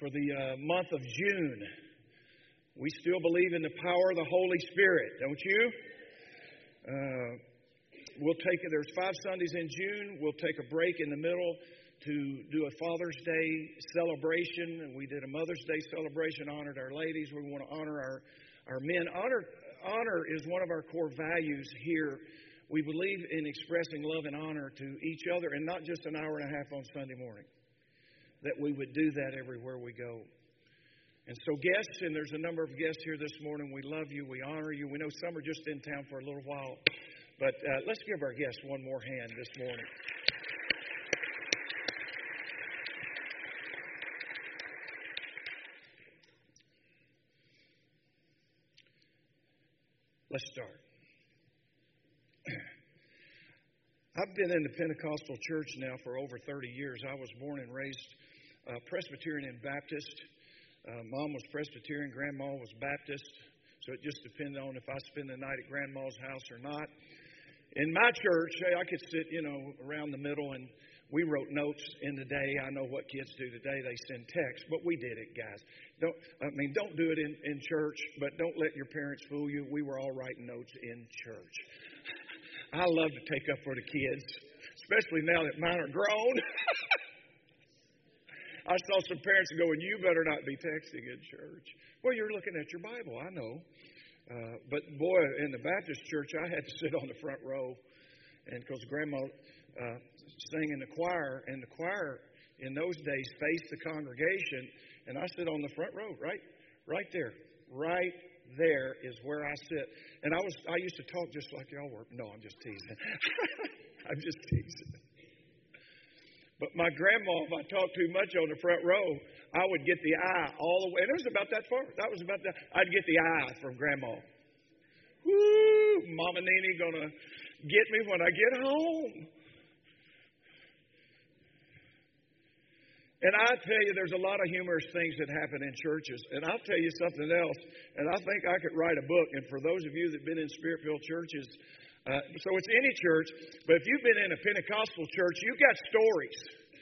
for the month of June. We still believe in the power of the Holy Spirit, don't you? We'll take it. There's 5 Sundays in June. We'll take a break in the middle to do a Father's Day celebration. We did a Mother's Day celebration, honored our ladies. We want to honor our men. Honor is one of our core values here. We believe in expressing love and honor to each other, and not just an hour and a half on Sunday morning. That we would do that everywhere we go. And so guests, and there's a number of guests here this morning, we love you, we honor you. We know some are just in town for a little while, but let's give our guests one more hand this morning. Let's start. I've been in the Pentecostal church now for over 30 years. I was born and raised Presbyterian and Baptist. Mom was Presbyterian, Grandma was Baptist. So it just depended on if I spend the night at Grandma's house or not. In my church, I could sit, around the middle, and we wrote notes in the day. I know what kids do today. They send texts, but we did it, guys. Don't do it in church, but don't let your parents fool you. We were all writing notes in church. I love to take up for the kids, especially now that mine are grown. I saw some parents going, "You better not be texting in church." Well, you're looking at your Bible, I know. But boy, in the Baptist church, I had to sit on the front row, and because Grandma sang in the choir, and the choir in those days faced the congregation, and I sit on the front row, right there. Right there is where I sit. And I used to talk just like y'all were. No, I'm just teasing. I'm just teasing. But my grandma, if I talked too much on the front row, I would get the eye all the way. And it was about that far. I'd get the eye from Grandma. Woo! Mama Nene gonna get me when I get home. And I tell you, there's a lot of humorous things that happen in churches. And I'll tell you something else. And I think I could write a book. And for those of you that have been in Spirit-filled churches, so it's any church, but if you've been in a Pentecostal church, you've got stories.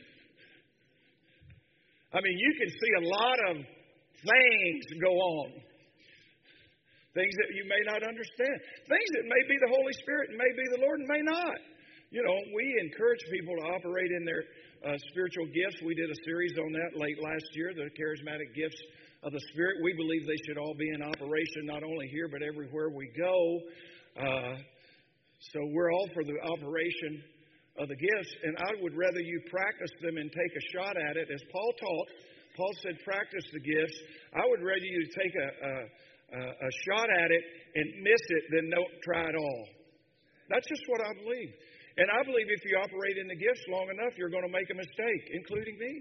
I mean, you can see a lot of things go on. Things that you may not understand. Things that may be the Holy Spirit and may be the Lord and may not. We encourage people to operate in their spiritual gifts. We did a series on that late last year, the charismatic gifts of the Spirit. We believe they should all be in operation, not only here, but everywhere we go. So we're all for the operation of the gifts, and I would rather you practice them and take a shot at it. As Paul taught, Paul said, practice the gifts. I would rather you take a shot at it and miss it than don't try at all. That's just what I believe. And I believe if you operate in the gifts long enough, you're going to make a mistake, including me.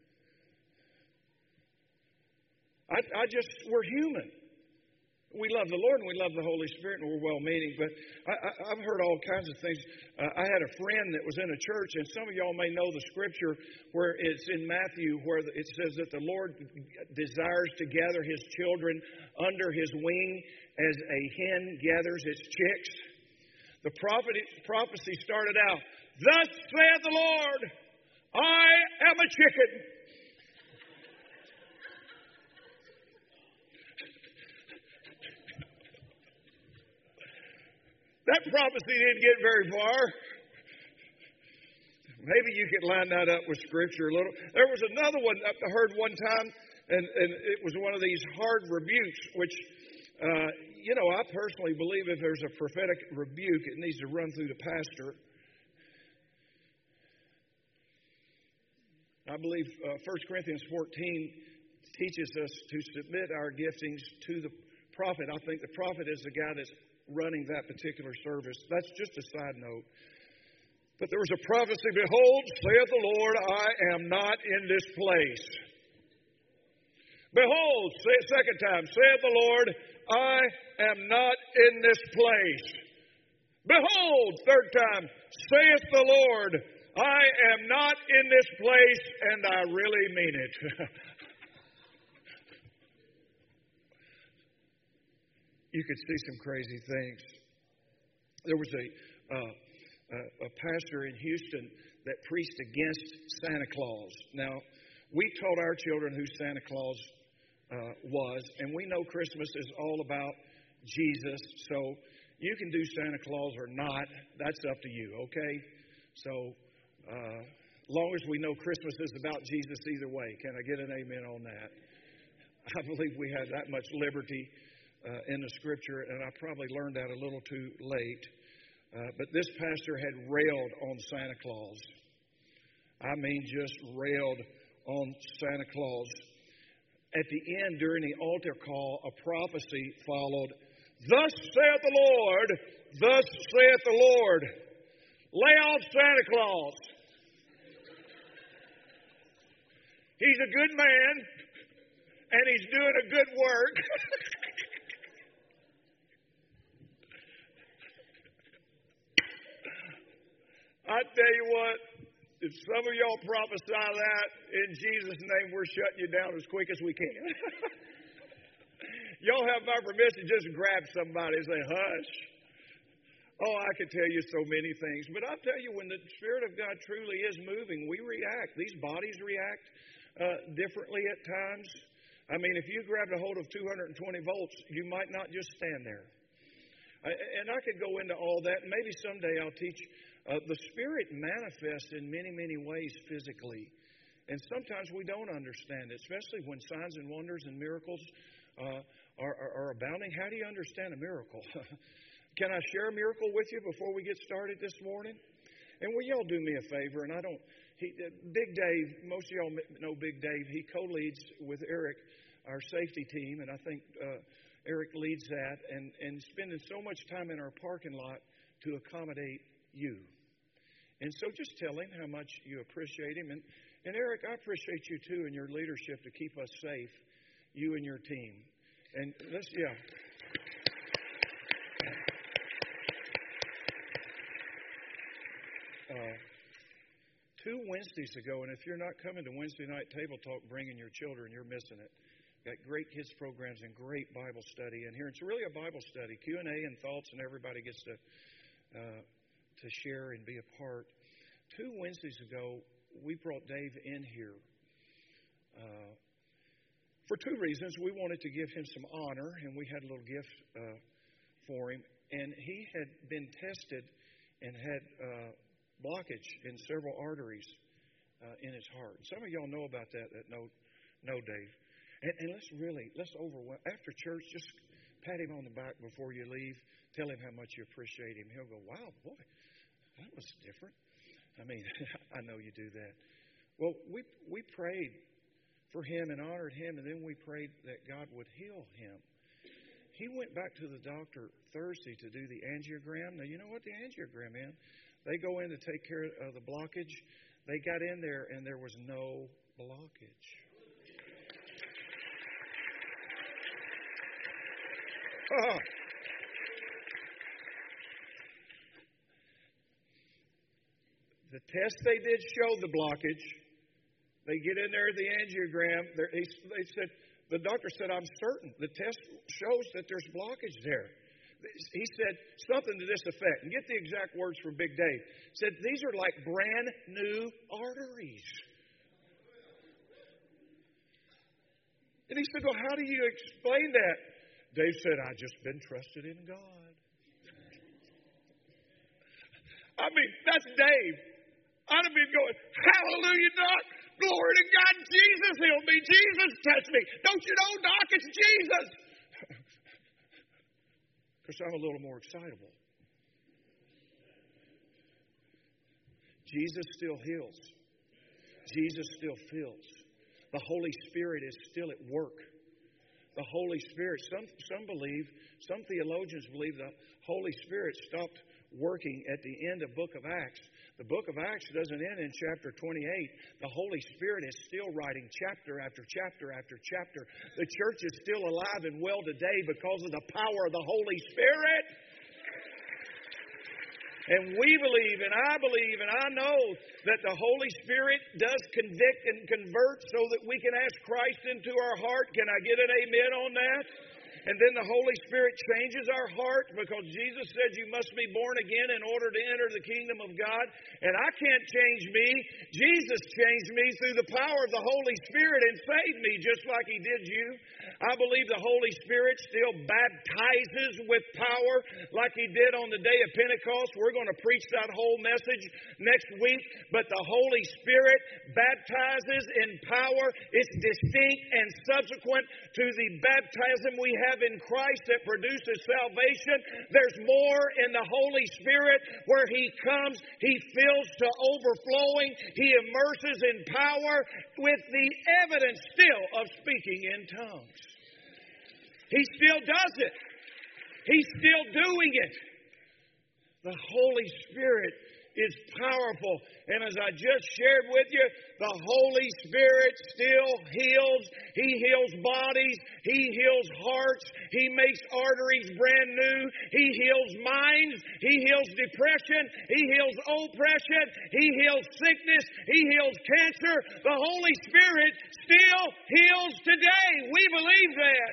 We're human. We love the Lord and we love the Holy Spirit and we're well-meaning, but I've heard all kinds of things. I had a friend that was in a church, and some of y'all may know the scripture where it's in Matthew where it says that the Lord desires to gather His children under His wing as a hen gathers its chicks. The prophecy started out, "Thus saith the Lord, I am a chicken." That prophecy didn't get very far. Maybe you could line that up with Scripture a little. There was another one I heard one time, and it was one of these hard rebukes, which, I personally believe if there's a prophetic rebuke, it needs to run through the pastor. I believe 1 Corinthians 14 teaches us to submit our giftings to the prophet. I think the prophet is the guy that's running that particular service. That's just a side note. But there was a prophecy, "Behold, saith the Lord, I am not in this place." Behold, say it second time, saith the Lord, I am not in this place. Behold, third time, saith the Lord, I am not in this place, and I really mean it. You could see some crazy things. There was a pastor in Houston that preached against Santa Claus. Now, We taught our children who Santa Claus was, and we know Christmas is all about Jesus. So you can do Santa Claus or not. That's up to you, okay? So long as we know Christmas is about Jesus either way. Can I get an amen on that? I believe we have that much liberty in the Scripture, and I probably learned that a little too late. But this pastor had railed on Santa Claus. I mean, just railed on Santa Claus. At the end, during the altar call, a prophecy followed. Thus saith the Lord, thus saith the Lord. Lay off Santa Claus. He's a good man, and he's doing a good work. I tell you what, if some of y'all prophesy that, in Jesus' name, we're shutting you down as quick as we can. Y'all have my permission, just grab somebody and say, hush. Oh, I could tell you so many things. But I'll tell you, when the Spirit of God truly is moving, we react. These bodies react differently at times. I mean, if you grabbed a hold of 220 volts, you might not just stand there. And I could go into all that. And maybe someday I'll teach. The Spirit manifests in many, many ways physically. And sometimes we don't understand it, especially when signs and wonders and miracles are abounding. How do you understand a miracle? Can I share a miracle with you before we get started this morning? And will y'all do me a favor? And Big Dave, most of y'all know Big Dave. He co-leads with Eric our safety team, and I think Eric leads that, and spending so much time in our parking lot to accommodate you. And so just tell him how much you appreciate him. And Eric, I appreciate you too and your leadership to keep us safe, you and your team. And yeah. Two Wednesdays ago, and if you're not coming to Wednesday night table talk, bringing your children, you're missing it. Got great kids programs and great Bible study in here. It's really a Bible study, Q&A and thoughts, and everybody gets to share and be a part. 2 Wednesdays ago, we brought Dave in here for 2 reasons. We wanted to give him some honor, and we had a little gift for him. And he had been tested and had blockage in several arteries in his heart. Some of y'all know about that know Dave. And let's overwhelm. After church, just pat him on the back before you leave. Tell him how much you appreciate him. He'll go, wow, boy, that was different. I mean, I know you do that. Well, we prayed for him and honored him, and then we prayed that God would heal him. He went back to the doctor Thursday to do the angiogram. Now, you know what the angiogram is? They go in to take care of the blockage. They got in there, and there was no blockage. Oh. The test they did showed the blockage. They get in there, the angiogram. They said, the doctor said, I'm certain. The test shows that there's blockage there. He said something to this effect. And get the exact words from Big Dave. He said, these are like brand new arteries. And he said, well, how do you explain that? Dave said, I've just been trusted in God. I mean, that's Dave. I'd have been going, hallelujah, Doc. Glory to God. Jesus healed me. Jesus touched me. Don't you know, Doc, it's Jesus. Because I'm a little more excitable. Jesus still heals. Jesus still fills. The Holy Spirit is still at work. The Holy Spirit, some theologians believe the Holy Spirit stopped working at the end of Book of Acts. The Book of Acts doesn't end in chapter 28. The Holy Spirit is still writing chapter after chapter after chapter. The church is still alive and well today because of the power of the Holy Spirit. And we believe, and I believe, and I know that the Holy Spirit does convict and convert so that we can ask Christ into our heart. Can I get an amen on that? And then the Holy Spirit changes our heart because Jesus said you must be born again in order to enter the kingdom of God. And I can't change me. Jesus changed me through the power of the Holy Spirit and saved me just like He did you. I believe the Holy Spirit still baptizes with power like He did on the day of Pentecost. We're going to preach that whole message next week. But the Holy Spirit baptizes in power. It's distinct and subsequent to the baptism we have in Christ that produces salvation. There's more in the Holy Spirit where He comes, He fills to overflowing, He immerses in power with the evidence still of speaking in tongues. He still does it. He's still doing it. The Holy Spirit is powerful. And as I just shared with you, the Holy Spirit still heals. He heals bodies. He heals hearts. He makes arteries brand new. He heals minds. He heals depression. He heals oppression. He heals sickness. He heals cancer. The Holy Spirit still heals today. We believe that.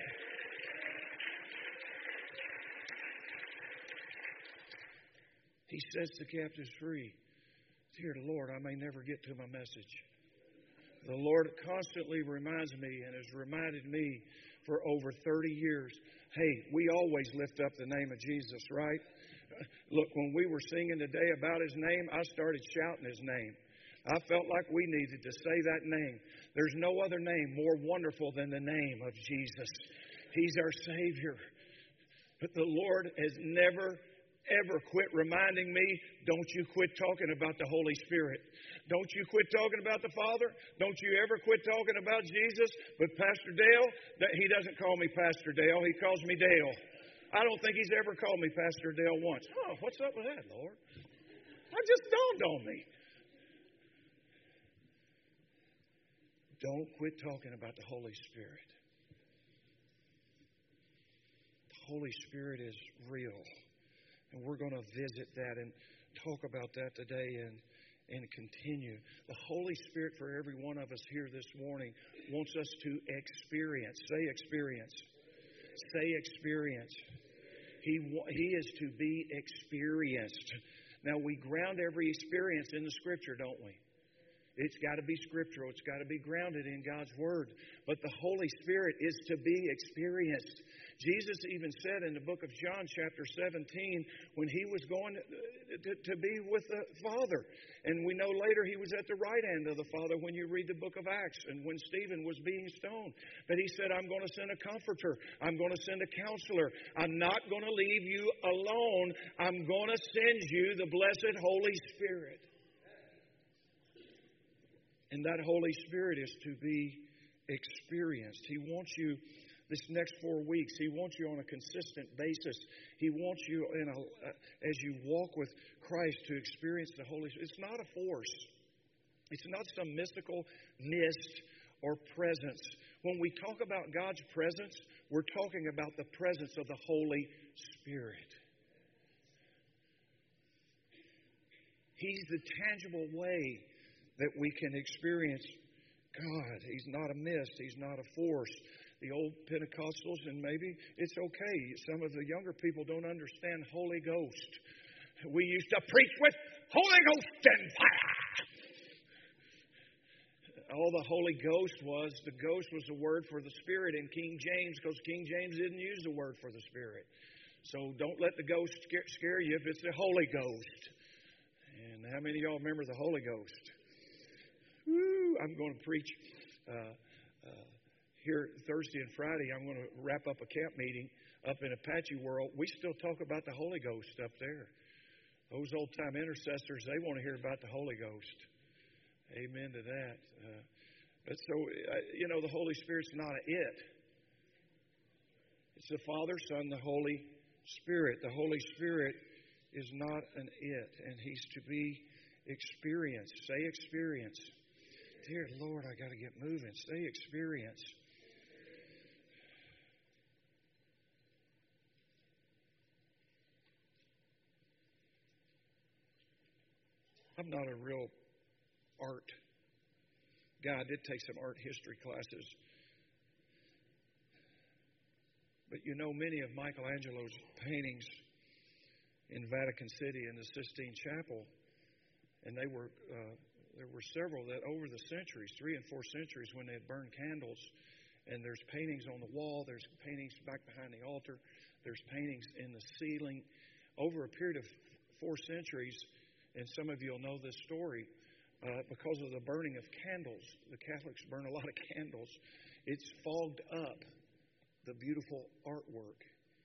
He sets the captives free. Dear Lord, I may never get to my message. The Lord constantly reminds me and has reminded me for over 30 years, hey, we always lift up the name of Jesus, right? Look, when we were singing today about His name, I started shouting His name. I felt like we needed to say that name. There's no other name more wonderful than the name of Jesus. He's our Savior. But the Lord has never ever quit reminding me, don't you quit talking about the Holy Spirit. Don't you quit talking about the Father. Don't you ever quit talking about Jesus. But Pastor Dale, he doesn't call me Pastor Dale. He calls me Dale. I don't think he's ever called me Pastor Dale once. Oh, what's up with that, Lord? It just dawned on me. Don't quit talking about the Holy Spirit. The Holy Spirit is real. And we're going to visit that and talk about that today and continue. The Holy Spirit for every one of us here this morning wants us to experience. Say experience. Say experience. He is to be experienced. Now we ground every experience in the Scripture, don't we? It's got to be scriptural. It's got to be grounded in God's Word. But the Holy Spirit is to be experienced. Jesus even said in the book of John chapter 17 when He was going to be with the Father. And we know later He was at the right hand of the Father when you read the book of Acts and when Stephen was being stoned. But He said, I'm going to send a comforter. I'm going to send a counselor. I'm not going to leave you alone. I'm going to send you the blessed Holy Spirit. And that Holy Spirit is to be experienced. He wants you this next 4 weeks. He wants you on a consistent basis. He wants you as you walk with Christ to experience the Holy Spirit. It's not a force. It's not some mystical mist or presence. When we talk about God's presence, we're talking about the presence of the Holy Spirit. He's the tangible way that we can experience God. He's not a mist. He's not a force. The old Pentecostals, and maybe it's okay, some of the younger people don't understand Holy Ghost. We used to preach with Holy Ghost and fire. All the Holy Ghost was, the ghost was a word for the Spirit in King James, because King James didn't use the word for the Spirit. So don't let the ghost scare you if it's the Holy Ghost. And how many of y'all remember the Holy Ghost? Woo, I'm going to preach here Thursday and Friday. I'm going to wrap up a camp meeting up in Apache World. We still talk about the Holy Ghost up there. Those old-time intercessors, they want to hear about the Holy Ghost. Amen to that. But so, the Holy Spirit's not an it. It's the Father, Son, the Holy Spirit. The Holy Spirit is not an it, and He's to be experienced. Say experience. Dear Lord, I got to get moving. Say experience. I'm not a real art guy. I did take some art history classes. But you know, many of Michelangelo's paintings in Vatican City in the Sistine Chapel, and there were several that over the centuries, 3 and 4 centuries, when they had burned candles, and there's paintings on the wall, there's paintings back behind the altar, there's paintings in the ceiling. Over a period of 4 centuries, and some of you will know this story, because of the burning of candles, the Catholics burn a lot of candles, it's fogged up the beautiful artwork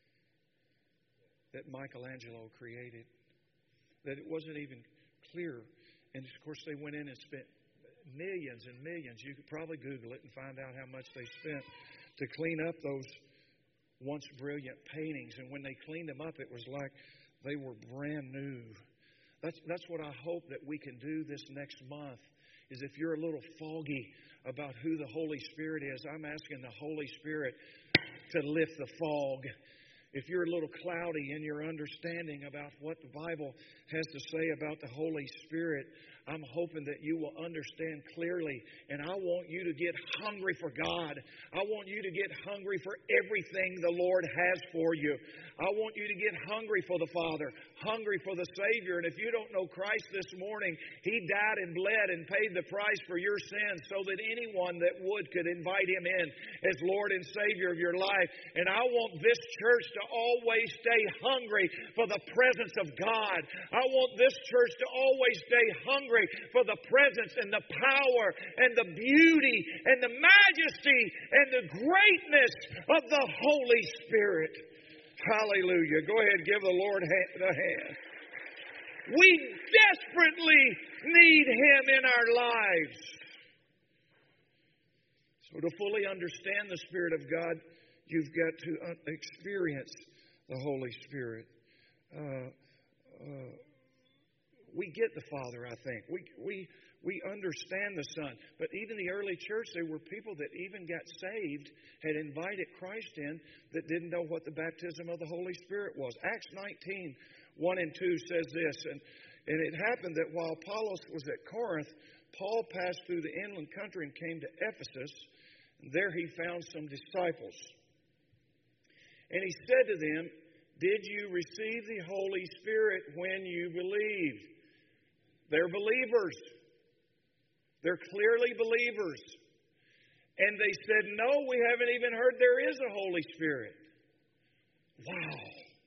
that Michelangelo created, that it wasn't even clear. And of course, they went in and spent millions and millions. You could probably Google it and find out how much they spent to clean up those once brilliant paintings. And when they cleaned them up, it was like they were brand new. That's what I hope that we can do this next month, is if you're a little foggy about who the Holy Spirit is, I'm asking the Holy Spirit to lift the fog. If you're a little cloudy in your understanding about what the Bible has to say about the Holy Spirit, I'm hoping that you will understand clearly. And I want you to get hungry for God. I want you to get hungry for everything the Lord has for you. I want you to get hungry for the Father, hungry for the Savior. And if you don't know Christ this morning, He died and bled and paid the price for your sins so that anyone that would could invite Him in as Lord and Savior of your life. And I want this church to always stay hungry for the presence of God. I want this church to always stay hungry for the presence and the power and the beauty and the majesty and the greatness of the Holy Spirit. Hallelujah. Go ahead and give the Lord the hand. We desperately need Him in our lives. So to fully understand the Spirit of God, you've got to experience the Holy Spirit. We get the Father, I think. We understand the Son. But even the early church, there were people that even got saved, had invited Christ in, that didn't know what the baptism of the Holy Spirit was. Acts 19, 1 and 2 says this, and it happened that while Apollos was at Corinth, Paul passed through the inland country and came to Ephesus. And there he found some disciples. And he said to them, "Did you receive the Holy Spirit when you believed?" They're believers. They're clearly believers. And they said, "No, we haven't even heard there is a Holy Spirit." Wow.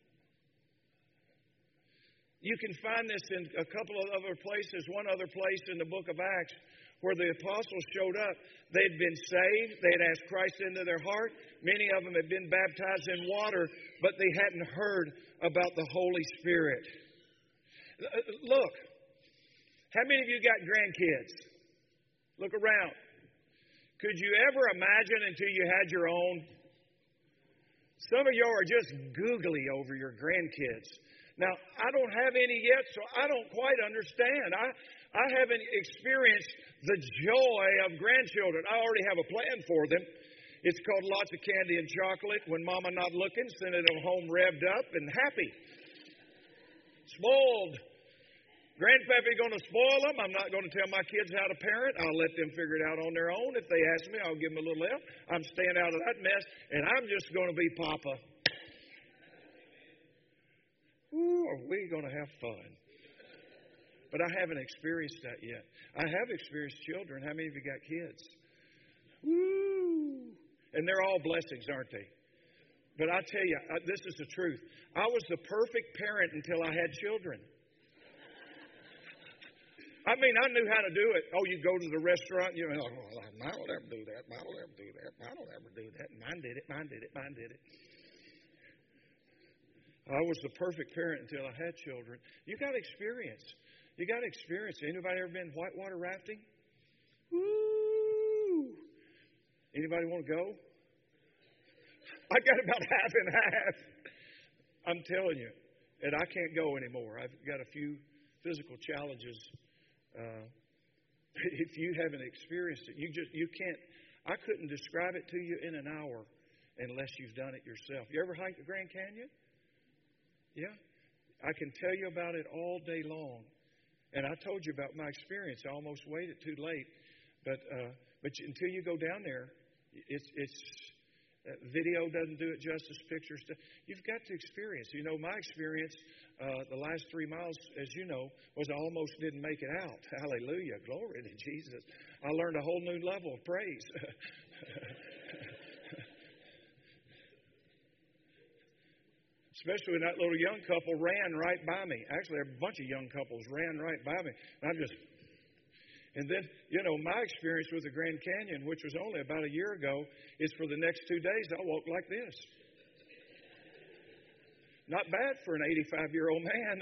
You can find this in a couple of other places. One other place in the book of Acts where the apostles showed up. They'd been saved. They had asked Christ into their heart. Many of them had been baptized in water, but they hadn't heard about the Holy Spirit. Look, how many of you got grandkids? Look around. Could you ever imagine until you had your own? Some of you are just googly over your grandkids. Now, I don't have any yet, so I don't quite understand. I haven't experienced the joy of grandchildren. I already have a plan for them. It's called lots of candy and chocolate. When Mama not looking, sending them home revved up and happy. Spoiled. Grandpappy going to spoil them. I'm not going to tell my kids how to parent. I'll let them figure it out on their own. If they ask me, I'll give them a little help. I'm staying out of that mess, and I'm just going to be Papa. Ooh, are we going to have fun? But I haven't experienced that yet. I have experienced children. How many of you got kids? Woo! And they're all blessings, aren't they? But I tell you, this is the truth. I was the perfect parent until I had children. I mean, I knew how to do it. Oh, you go to the restaurant, you know, mine will never do that. Mine will never do that. Mine will never do that. Mine did it. Mine did it. Mine did it. I was the perfect parent until I had children. You got experience. You got experience. Anybody ever been whitewater rafting? Woo! Anybody want to go? I got about half and half. I'm telling you. And I can't go anymore. I've got a few physical challenges. If you haven't experienced it, you can't. I couldn't describe it to you in an hour unless you've done it yourself. You ever hike the Grand Canyon? Yeah. I can tell you about it all day long. And I told you about my experience. I almost waited too late. But until you go down there, Video doesn't do it justice. Pictures. You've got to experience. You know, my experience the last 3 miles, as you know, was I almost didn't make it out. Hallelujah. Glory to Jesus. I learned a whole new level of praise. Especially when that little young couple ran right by me. Actually, a bunch of young couples ran right by me. And then, you know, my experience with the Grand Canyon, which was only about a year ago, is for the next 2 days, I walk like this. Not bad for an 85-year-old man.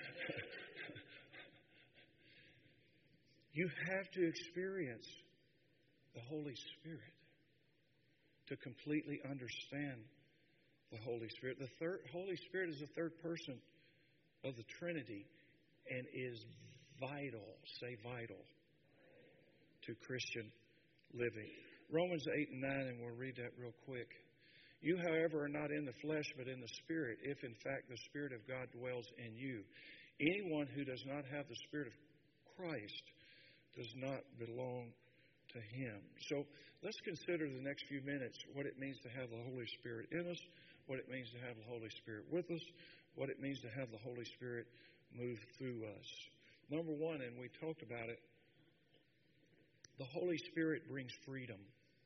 You have to experience the Holy Spirit to completely understand the Holy Spirit. The Holy Spirit is the third person of the Trinity and is vital, say vital, to Christian living. Romans 8 and 9, and we'll read that real quick. You, however, are not in the flesh, but in the Spirit, if in fact the Spirit of God dwells in you. Anyone who does not have the Spirit of Christ does not belong to Him. So let's consider the next few minutes what it means to have the Holy Spirit in us, what it means to have the Holy Spirit with us, what it means to have the Holy Spirit move through us. Number one, and we talked about it, the Holy Spirit brings freedom.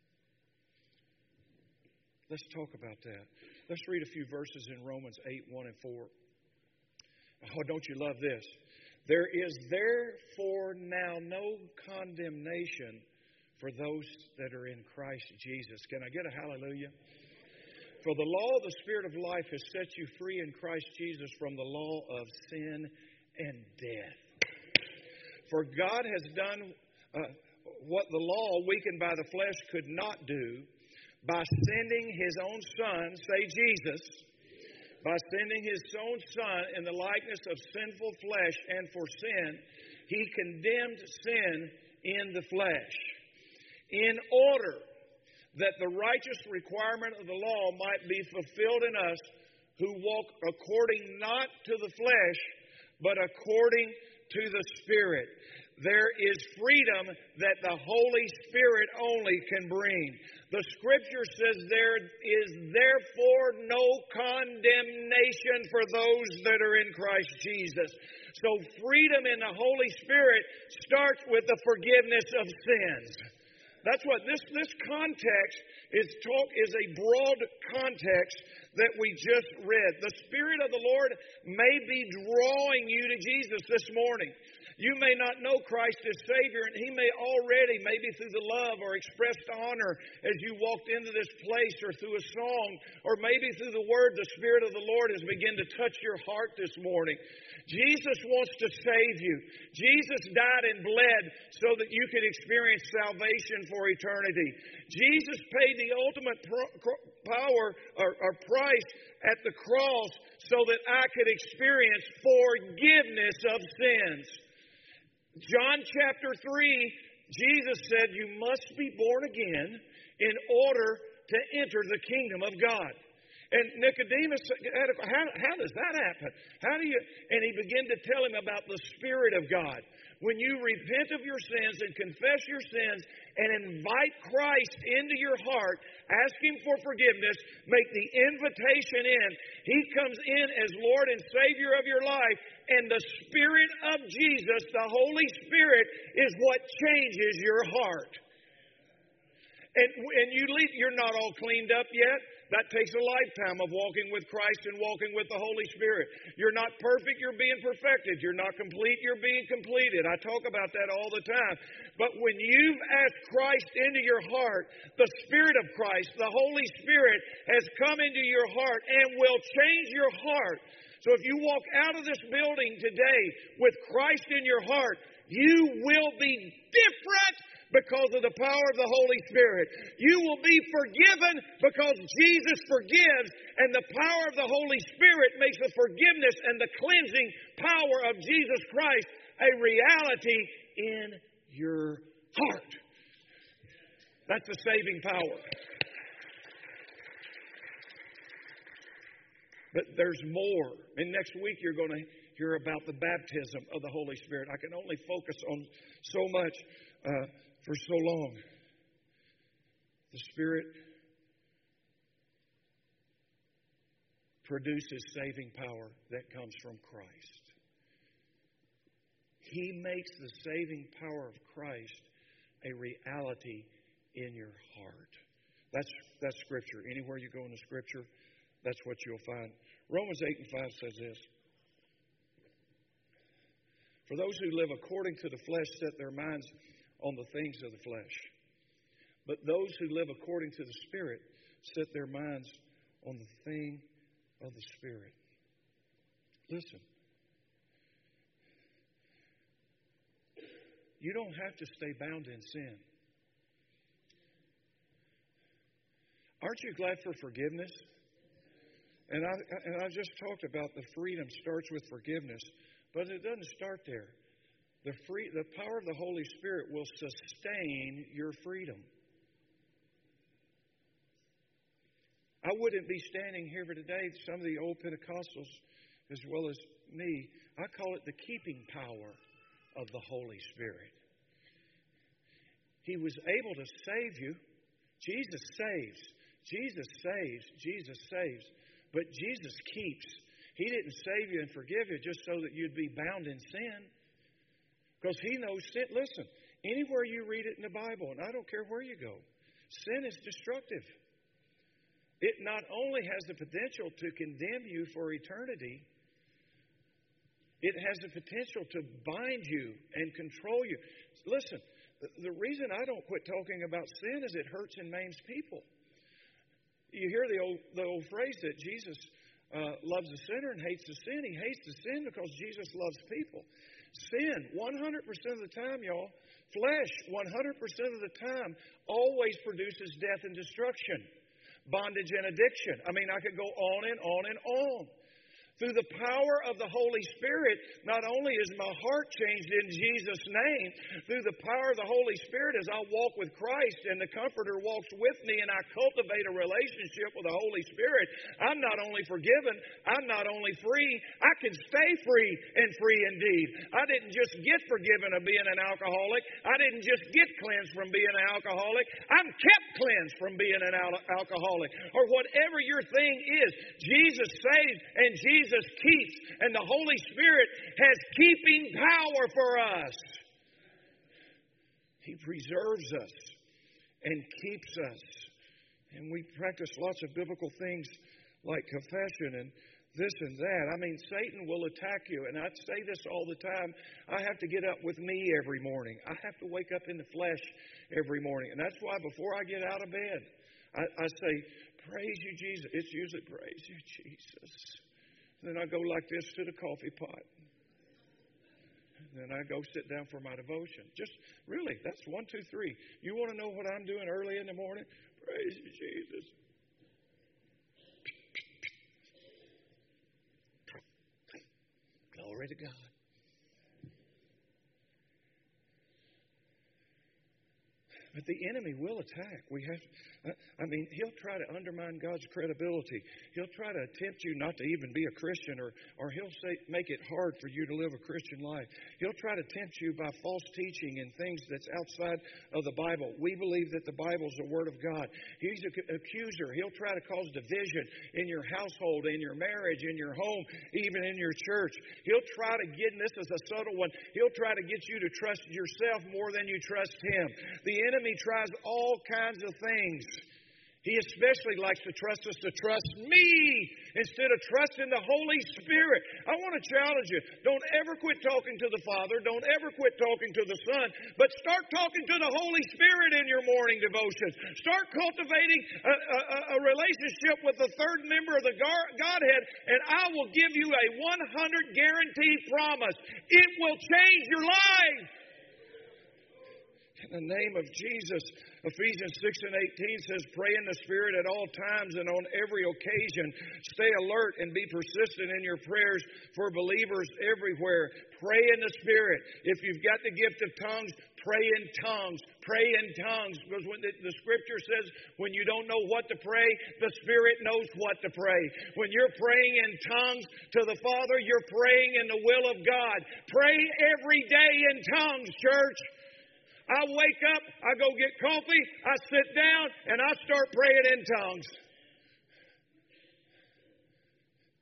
Let's talk about that. Let's read a few verses in Romans 8, 1 and 4. Oh, don't you love this? There is therefore now no condemnation for those that are in Christ Jesus. Can I get a hallelujah? For the law of the Spirit of life has set you free in Christ Jesus from the law of sin and death. For God has done what the law, weakened by the flesh, could not do by sending His own Son, say Jesus, by sending His own Son in the likeness of sinful flesh and for sin, He condemned sin in the flesh, in order that the righteous requirement of the law might be fulfilled in us who walk according not to the flesh, but according to the Spirit. There is freedom that the Holy Spirit only can bring. The Scripture says there is therefore no condemnation for those that are in Christ Jesus. So freedom in the Holy Spirit starts with the forgiveness of sins. That's what this context is a broad context that we just read. The Spirit of the Lord may be drawing you to Jesus this morning. You may not know Christ as Savior, and He may already, maybe through the love or expressed honor as you walked into this place, or through a song, or maybe through the Word, the Spirit of the Lord has begun to touch your heart this morning. Jesus wants to save you. Jesus died and bled so that you could experience salvation for eternity. Jesus paid the ultimate power or price at the cross so that I could experience forgiveness of sins. John chapter 3, Jesus said, you must be born again in order to enter the kingdom of God. And Nicodemus said, how does that happen? How do you? And he began to tell him about the Spirit of God. When you repent of your sins and confess your sins and invite Christ into your heart, ask Him for forgiveness, make the invitation in, He comes in as Lord and Savior of your life, and the Spirit of Jesus, the Holy Spirit, is what changes your heart. And you're not all cleaned up yet. That takes a lifetime of walking with Christ and walking with the Holy Spirit. You're not perfect, you're being perfected. You're not complete, you're being completed. I talk about that all the time. But when you've asked Christ into your heart, the Spirit of Christ, the Holy Spirit, has come into your heart and will change your heart. So if you walk out of this building today with Christ in your heart, you will be different because of the power of the Holy Spirit. You will be forgiven because Jesus forgives, and the power of the Holy Spirit makes the forgiveness and the cleansing power of Jesus Christ a reality in your heart. That's the saving power. But there's more. And next week you're going to hear about the baptism of the Holy Spirit. I can only focus on so much for so long. The Spirit produces saving power that comes from Christ. He makes the saving power of Christ a reality in your heart. That's Scripture. Anywhere you go in the Scripture, that's what you'll find. Romans 8:5 says this. For those who live according to the flesh set their minds on the things of the flesh. But those who live according to the Spirit set their minds on the thing of the Spirit. Listen. You don't have to stay bound in sin. Aren't you glad for forgiveness? And I just talked about the freedom starts with forgiveness, but it doesn't start there. The power of the Holy Spirit will sustain your freedom. I wouldn't be standing here today, some of the old Pentecostals, as well as me, I call it the keeping power of the Holy Spirit. He was able to save you. Jesus saves. Jesus saves. Jesus saves. But Jesus keeps. He didn't save you and forgive you just so that you'd be bound in sin. Because He knows sin. Listen, anywhere you read it in the Bible, and I don't care where you go, sin is destructive. It not only has the potential to condemn you for eternity, it has the potential to bind you and control you. Listen, the reason I don't quit talking about sin is it hurts and maims people. You hear the old phrase that Jesus loves the sinner and hates the sin. He hates the sin because Jesus loves people. Sin, 100% of the time, y'all, flesh, 100% of the time, always produces death and destruction. Bondage and addiction. I mean, I could go on and on and on. Through the power of the Holy Spirit, not only is my heart changed in Jesus' name, through the power of the Holy Spirit, as I walk with Christ and the Comforter walks with me and I cultivate a relationship with the Holy Spirit, I'm not only forgiven, I'm not only free, I can stay free and free indeed. I didn't just get forgiven of being an alcoholic. I didn't just get cleansed from being an alcoholic. I'm kept cleansed from being an alcoholic. Or whatever your thing is, Jesus saves and Jesus keeps, and the Holy Spirit has keeping power for us. He preserves us and keeps us. And we practice lots of biblical things like confession and this and that. I mean, Satan will attack you. And I say this all the time. I have to get up with me every morning. I have to wake up in the flesh every morning. And that's why before I get out of bed, I say, praise you, Jesus. It's usually praise you, Jesus. Then I go like this to the coffee pot. Then I go sit down for my devotion. Just really, that's 1, 2, 3. You want to know what I'm doing early in the morning? Praise you, Jesus. Glory to God. But the enemy will attack. He'll try to undermine God's credibility. He'll try to tempt you not to even be a Christian, or he'll make it hard for you to live a Christian life. He'll try to tempt you by false teaching and things that's outside of the Bible. We believe that the Bible is the Word of God. He's an accuser. He'll try to cause division in your household, in your marriage, in your home, even in your church. He'll try to get, and this is a subtle one, he'll try to get you to trust yourself more than you trust him. The enemy tries all kinds of things. He especially likes to trust us to trust me instead of trusting the Holy Spirit. I want to challenge you. Don't ever quit talking to the Father. Don't ever quit talking to the Son. But start talking to the Holy Spirit in your morning devotions. Start cultivating a relationship with the third member of the Godhead, and I will give you a 100 guarantee promise. It will change your life. In the name of Jesus, Ephesians 6 and 18 says, pray in the Spirit at all times and on every occasion. Stay alert and be persistent in your prayers for believers everywhere. Pray in the Spirit. If you've got the gift of tongues, pray in tongues. Pray in tongues. Because when the Scripture says, when you don't know what to pray, the Spirit knows what to pray. When you're praying in tongues to the Father, you're praying in the will of God. Pray every day in tongues, church. I wake up, I go get coffee, I sit down, and I start praying in tongues.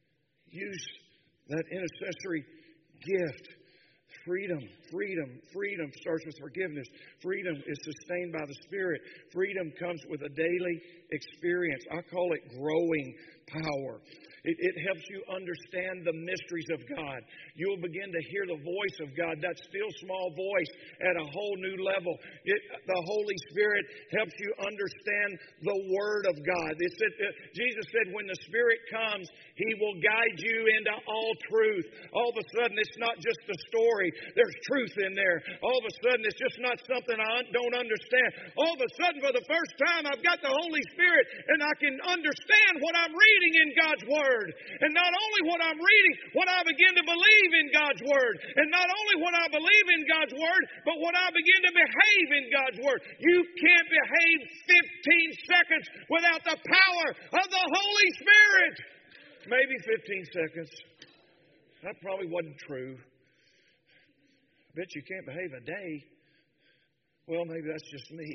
use that intercessory gift. Freedom starts with forgiveness. Freedom is sustained by the Spirit. Freedom comes with a daily experience. I call it growing power. It helps you understand the mysteries of God. You'll begin to hear the voice of God, that still small voice, at a whole new level. The Holy Spirit helps you understand the Word of God. Jesus said, when the Spirit comes, He will guide you into all truth. All of a sudden, it's not just a story. There's truth in there. All of a sudden, it's just not something I don't understand. All of a sudden, for the first time, I've got the Holy Spirit, and I can understand what I'm reading in God's Word. And not only what I'm reading, what I begin to believe in God's Word. And not only what I believe in God's Word, but what I begin to behave in God's Word. You can't behave 15 seconds without the power of the Holy Spirit. Maybe 15 seconds. That probably wasn't true. I bet you can't behave a day. Well, maybe that's just me.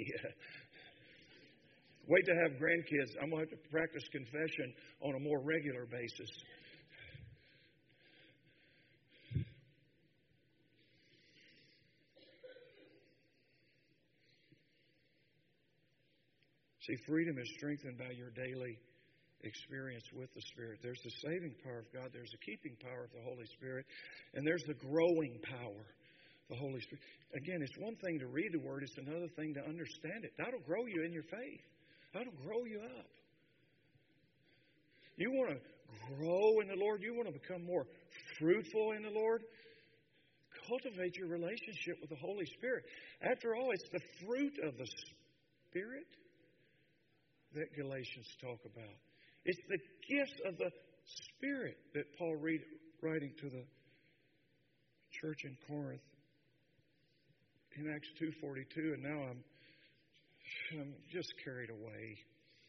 Wait to have grandkids. I'm going to have to practice confession on a more regular basis. See, freedom is strengthened by your daily experience with the Spirit. There's the saving power of God. There's the keeping power of the Holy Spirit. And there's the growing power of the Holy Spirit. Again, it's one thing to read the Word. It's another thing to understand it. That'll grow you in your faith. That'll grow you up. You want to grow in the Lord? You want to become more fruitful in the Lord? Cultivate your relationship with the Holy Spirit. After all, it's the fruit of the Spirit that Galatians talk about. It's the gifts of the Spirit that Paul writing to the church in Corinth in Acts 2:42, and now I'm just carried away.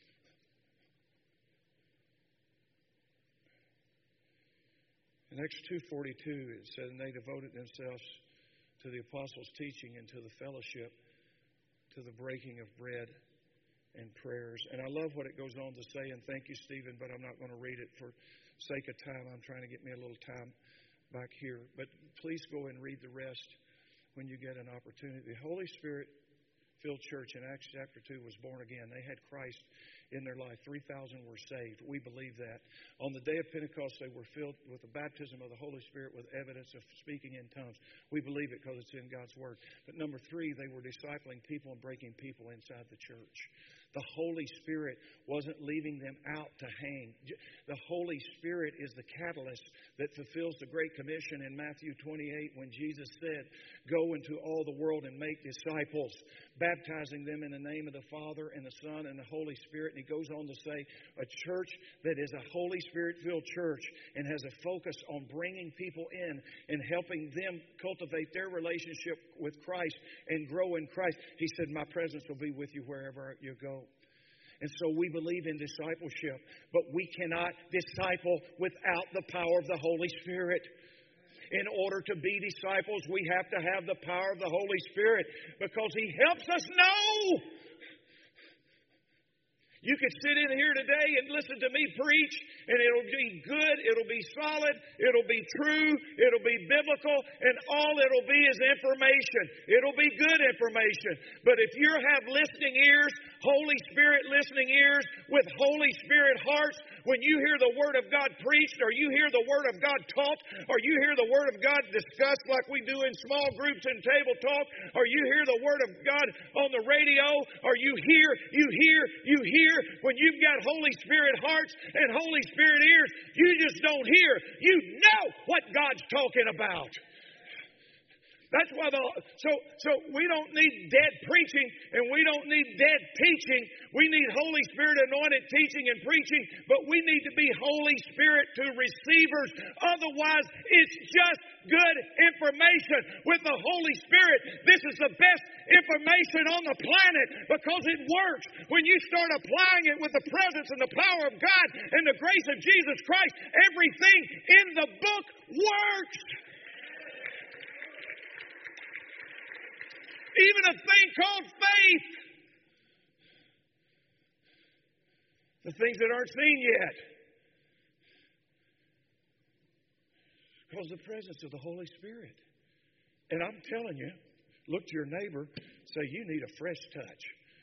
In Acts 2:42, it said, and they devoted themselves to the apostles' teaching and to the fellowship, to the breaking of bread and prayers. And I love what it goes on to say, and thank you, Stephen, but I'm not going to read it for sake of time. I'm trying to get me a little time back here. But please go and read the rest when you get an opportunity. The Holy Spirit-filled church in Acts chapter 2 was born again. They had Christ in their life. 3,000 were saved. We believe that. On the day of Pentecost, they were filled with the baptism of the Holy Spirit with evidence of speaking in tongues. We believe it because it's in God's Word. But number 3, they were discipling people and breaking people inside the church. The Holy Spirit wasn't leaving them out to hang. The Holy Spirit is the catalyst that fulfills the Great Commission in Matthew 28 when Jesus said, "Go into all the world and make disciples, baptizing them in the name of the Father and the Son and the Holy Spirit." And he goes on to say, a church that is a Holy Spirit-filled church and has a focus on bringing people in and helping them cultivate their relationship with Christ and grow in Christ. He said, "My presence will be with you wherever you go." And so we believe in discipleship, but we cannot disciple without the power of the Holy Spirit. In order to be disciples, we have to have the power of the Holy Spirit because He helps us know. You could sit in here today and listen to me preach, and it'll be good, it'll be solid, it'll be true, it'll be biblical, and all it'll be is information. It'll be good information. But if you have listening ears, Holy Spirit listening ears, with Holy Spirit hearts, when you hear the Word of God preached, or you hear the Word of God taught, or you hear the Word of God discussed like we do in small groups and table talk, or you hear the Word of God on the radio, or you hear, when you've got Holy Spirit hearts and Holy Spirit ears, you just don't hear. You know what God's talking about. That's why so we don't need dead preaching and we don't need dead teaching. We need Holy Spirit anointed teaching and preaching, but we need to be Holy Spirit to receivers. Otherwise, it's just good information. With the Holy Spirit, this is the best information on the planet because it works. When you start applying it with the presence and the power of God and the grace of Jesus Christ, everything in the book works. Even a thing called faith. The things that aren't seen yet. Because the presence of the Holy Spirit. And I'm telling you, look to your neighbor, say, you need a fresh touch.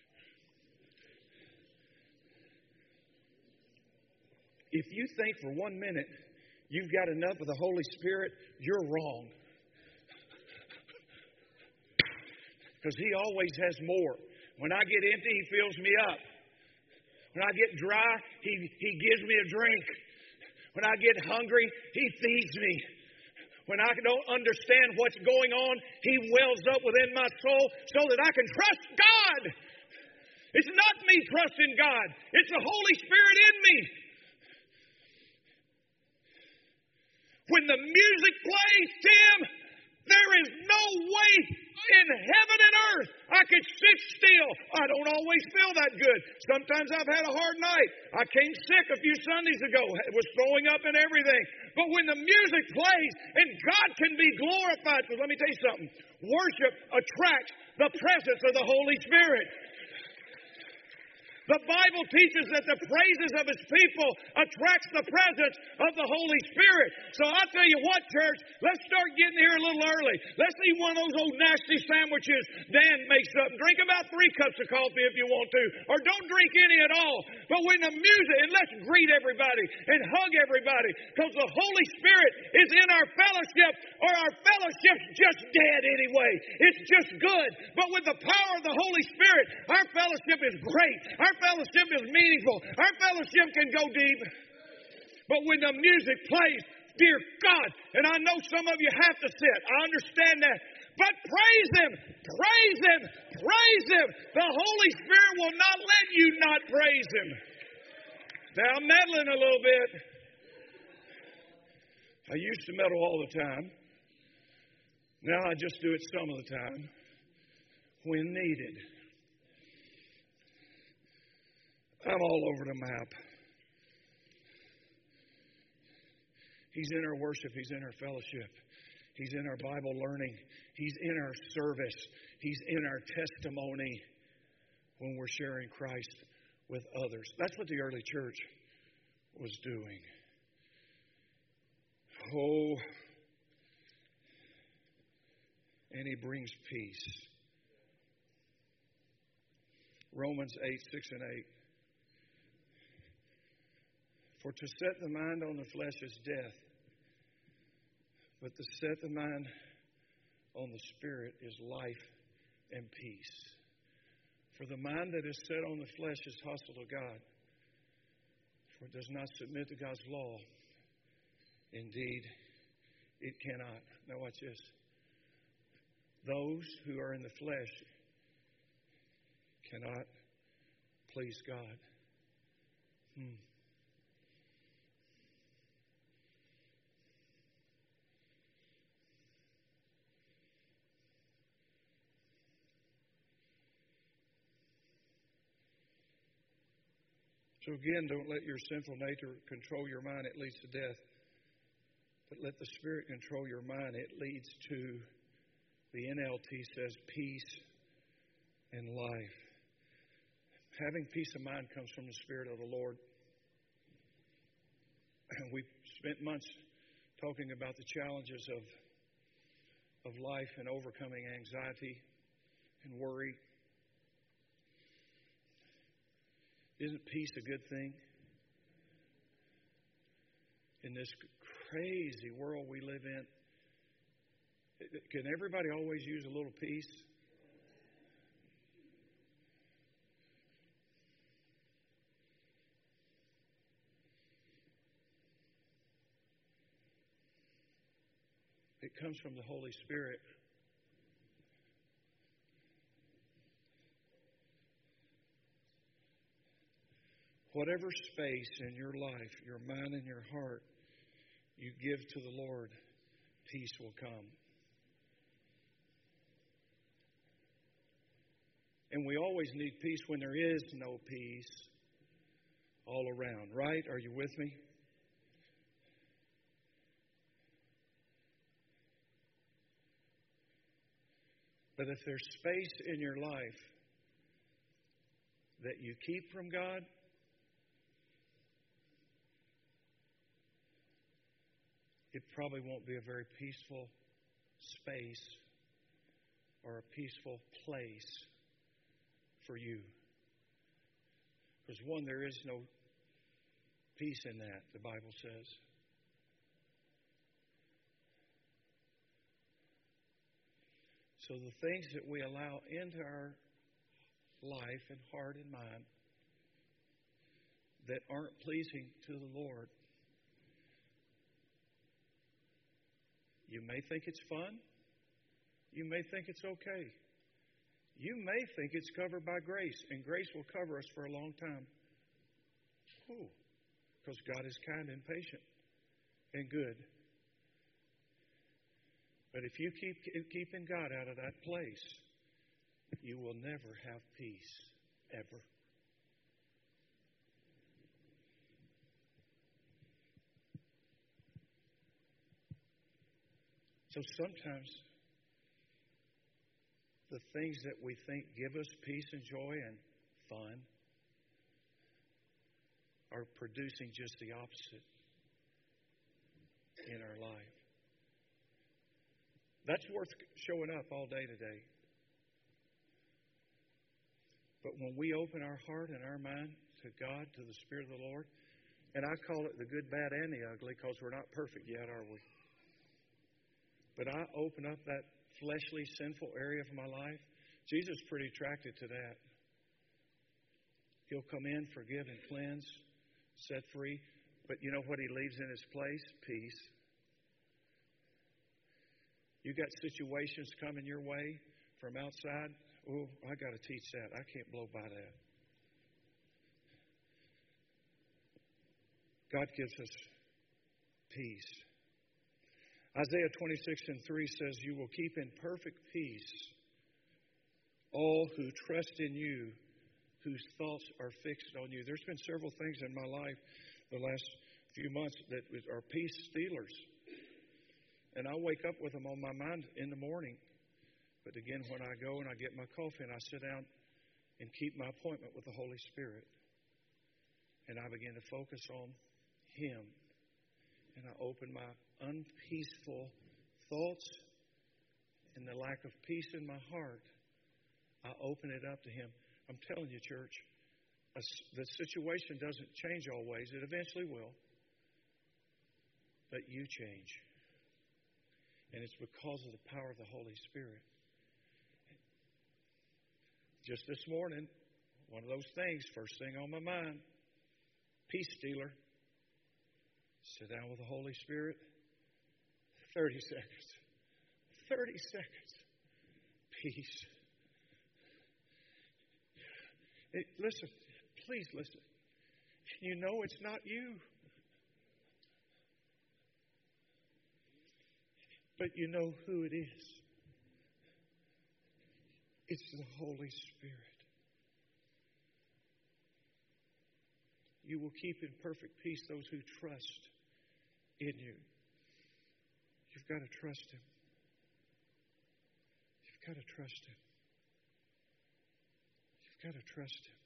If you think for 1 minute you've got enough of the Holy Spirit, you're wrong. Because He always has more. When I get empty, He fills me up. When I get dry, He gives me a drink. When I get hungry, He feeds me. When I don't understand what's going on, He wells up within my soul so that I can trust God. It's not me trusting God. It's the Holy Spirit in me. When the music plays, Tim, there is no way in heaven and earth I could sit still. I don't always feel that good. Sometimes I've had a hard night. I came sick a few Sundays ago. It was throwing up and everything. But when the music plays and God can be glorified, because let me tell you something, worship attracts the presence of the Holy Spirit. The Bible teaches that the praises of His people attracts the presence of the Holy Spirit. So I'll tell you what, church, let's start getting here a little early. Let's eat one of those old nasty sandwiches Dan makes up. Drink about 3 cups of coffee if you want to. Or don't drink any at all. But when the music, and let's greet everybody and hug everybody. Because the Holy Spirit is in our fellowship, or our fellowship's just dead anyway. It's just good. But with the power of the Holy Spirit, our fellowship is great. Our fellowship is meaningful. Our fellowship can go deep. But when the music plays, dear God, and I know some of you have to sit. I understand that. But praise Him. Praise Him. Praise Him. The Holy Spirit will not let you not praise Him. Now, I'm meddling a little bit. I used to meddle all the time. Now I just do it some of the time when needed. I'm all over the map. He's in our worship. He's in our fellowship. He's in our Bible learning. He's in our service. He's in our testimony when we're sharing Christ with others. That's what the early church was doing. Oh, and He brings peace. Romans 8:6 and 8. For to set the mind on the flesh is death, but to set the mind on the Spirit is life and peace. For the mind that is set on the flesh is hostile to God, for it does not submit to God's law. Indeed, it cannot. Now watch this. Those who are in the flesh cannot please God. So again, don't let your sinful nature control your mind. It leads to death. But let the Spirit control your mind. It leads to, the NLT says, peace and life. Having peace of mind comes from the Spirit of the Lord. We've spent months talking about the challenges of life and overcoming anxiety and worry. Isn't peace a good thing? In this crazy world we live in, can everybody always use a little peace? It comes from the Holy Spirit. Whatever space in your life, your mind and your heart, you give to the Lord, peace will come. And we always need peace when there is no peace all around, right? Are you with me? But if there's space in your life that you keep from God, it probably won't be a very peaceful space or a peaceful place for you. Because one, there is no peace in that, the Bible says. So the things that we allow into our life and heart and mind that aren't pleasing to the Lord, you may think it's fun. You may think it's okay. You may think it's covered by grace, and grace will cover us for a long time. Because God is kind and patient and good. But if you keep keeping God out of that place, you will never have peace, ever. So sometimes the things that we think give us peace and joy and fun are producing just the opposite in our life. That's worth showing up all day today. But when we open our heart and our mind to God, to the Spirit of the Lord, and I call it the good, bad, and the ugly because we're not perfect yet, are we? But I open up that fleshly, sinful area of my life. Jesus is pretty attracted to that. He'll come in, forgive and cleanse, set free. But you know what He leaves in His place? Peace. You got situations coming your way from outside. Oh, I got to teach that. I can't blow by that. God gives us peace. Isaiah 26:3 says, "You will keep in perfect peace all who trust in you, whose thoughts are fixed on you." There's been several things in my life the last few months that are peace stealers. And I wake up with them on my mind in the morning. But again, when I go and I get my coffee and I sit down and keep my appointment with the Holy Spirit, and I begin to focus on Him, and I open my unpeaceful thoughts and the lack of peace in my heart, I open it up to Him. I'm telling you, church, the situation doesn't change always. It eventually will. But you change. And it's because of the power of the Holy Spirit. Just this morning, one of those things, first thing on my mind, peace stealer. Sit down with the Holy Spirit. 30 seconds. 30 seconds. Peace. Listen, please listen. You know it's not you. But you know who it is. It's the Holy Spirit. You will keep in perfect peace those who trust in you. You've got to trust Him. You've got to trust Him. You've got to trust Him.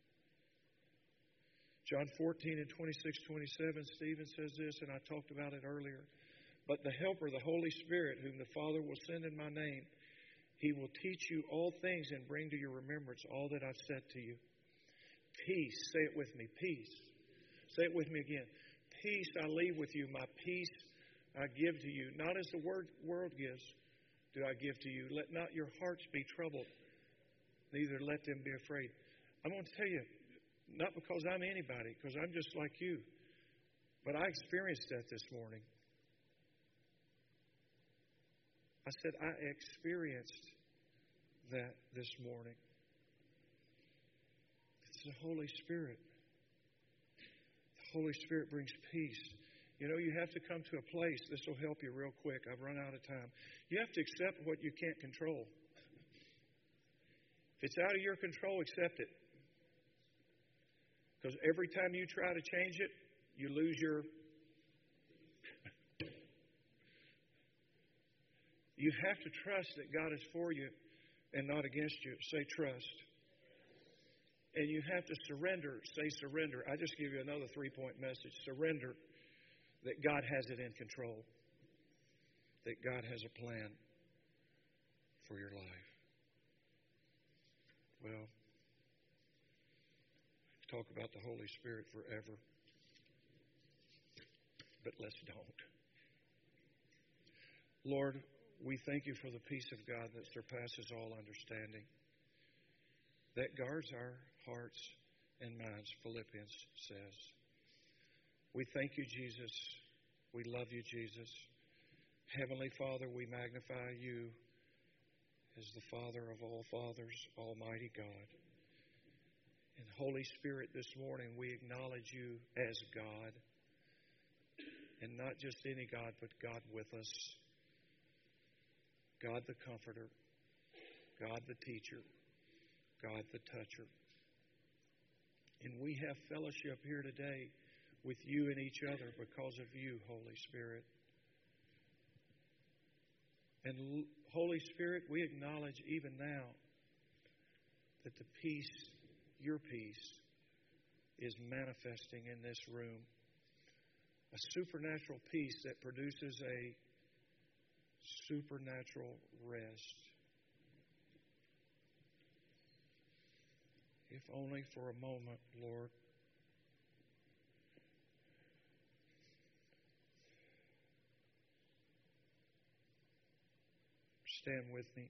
John 14:26-27, Stephen says this, and I talked about it earlier. "But the Helper, the Holy Spirit, whom the Father will send in my name, He will teach you all things and bring to your remembrance all that I've said to you." Peace. Say it with me. Peace. Say it with me again. Peace I leave with you. My peace I give to you. Not as the world gives do I give to you. Let not your hearts be troubled, neither let them be afraid. I'm going to tell you, not because I'm anybody, because I'm just like you, but I experienced that this morning. I said, I experienced that this morning. It's the Holy Spirit. The Holy Spirit brings peace. You know, you have to come to a place. This will help you real quick. I've run out of time. You have to accept what you can't control. If it's out of your control, accept it. Because every time you try to change it, you lose your... You have to trust that God is for you and not against you. Say trust. And you have to surrender. Say surrender. I just give you another 3-point message. Surrender that God has it in control. that God has a plan for your life. Well, talk about the Holy Spirit forever, but let's don't. Lord, we thank you for the peace of God that surpasses all understanding, that guards our hearts and minds, Philippians says. We thank you, Jesus. We love you, Jesus. Heavenly Father, we magnify you as the Father of all fathers, Almighty God. And Holy Spirit, this morning we acknowledge you as God, and not just any God, but God with us. God the Comforter, God the Teacher, God the Toucher. And we have fellowship here today with you and each other because of you, Holy Spirit. And Holy Spirit, we acknowledge even now that the peace, your peace, is manifesting in this room. A supernatural peace that produces a supernatural rest. If only for a moment, Lord. Stand with me.